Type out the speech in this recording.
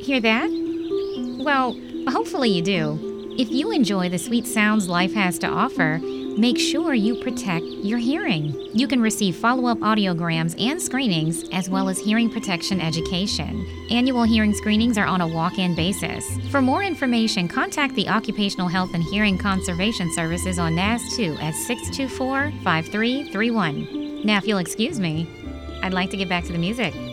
Hear that? Well, hopefully you do. If you enjoy the sweet sounds life has to offer, make sure you protect your hearing. You can receive follow-up audiograms and screenings, as well as hearing protection education. Annual hearing screenings are on a walk-in basis. For more information, contact the Occupational Health and Hearing Conservation Services on NAS2 at 624-5331. Now, if you'll excuse me, I'd like to get back to the music.